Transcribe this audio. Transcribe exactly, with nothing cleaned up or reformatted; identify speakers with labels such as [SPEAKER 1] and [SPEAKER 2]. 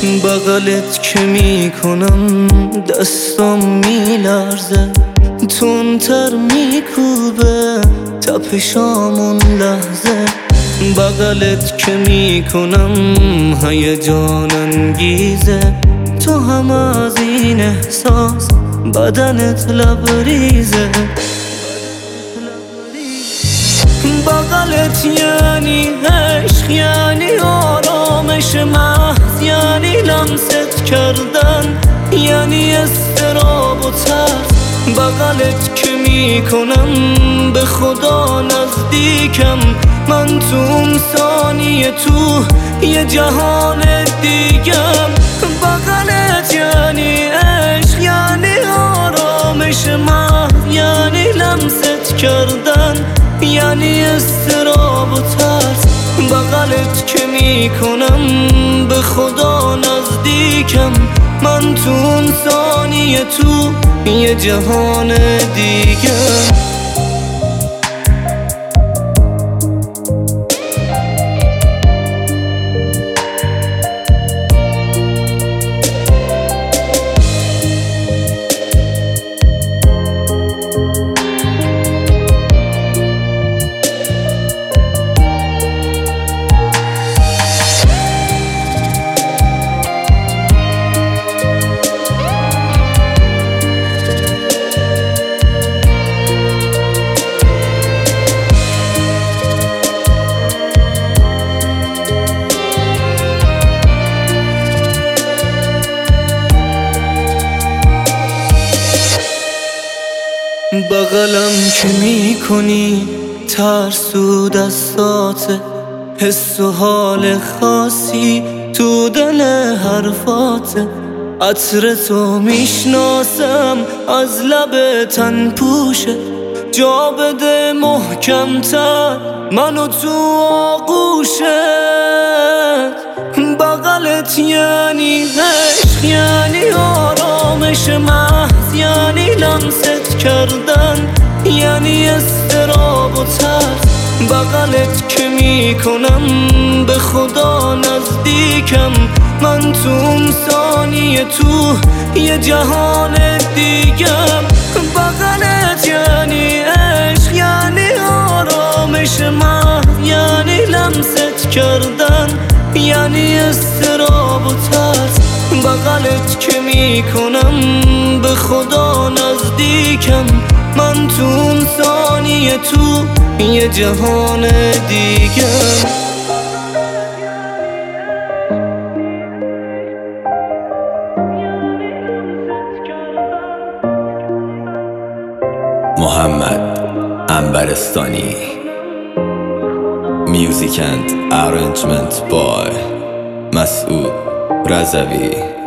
[SPEAKER 1] بغلت که میکنم دستم میلرزه، تندتر میکوبه تپشامون لحظه. بغلت که میکنم هیجان انگیزه، تو هم از این احساس بدنت لبریزه. بغلت یعنی عشق، یعنی آرامش محض، یعنی لمست کردن، یعنی اضطراب و ترس. بغلت که میکنم به خدا نزدیکم، من تو اون ثانیه تو یه جهان دیگم. بغلت یعنی عشق، یعنی آرامش محض، یعنی لمست کردن، یعنی اضطراب و ترس. بغلت که میکنم به خدا نزدیکم، من تو اون ثانیه تو یه جهان دیگم. بغلم که میکنی ترسو دستاته، حس و حال خاصی تو دل حرفاته. عطر تو میشناسم از لب تن پوشه، جا بده محکم تر منو تو آغوشت. بغلت یعنی عشق، یعنی آرامش محض، یعنی لمست کردن، یعنی اضطراب و ترس. بغلت که میکنم به خدا نزدیکم، من تو اون ثانیه تو یه جهان دیگم. بغلت یعنی عشق، یعنی آرامش محض، یعنی لمست کردن، یعنی اضطراب و ترس. بغلت که میکنم به خدا نزدیکم، من تو اون ثانیه تو یه جهان دیگم.
[SPEAKER 2] محمد عنبرستانی. Music and arrangement by مسعود رضوی.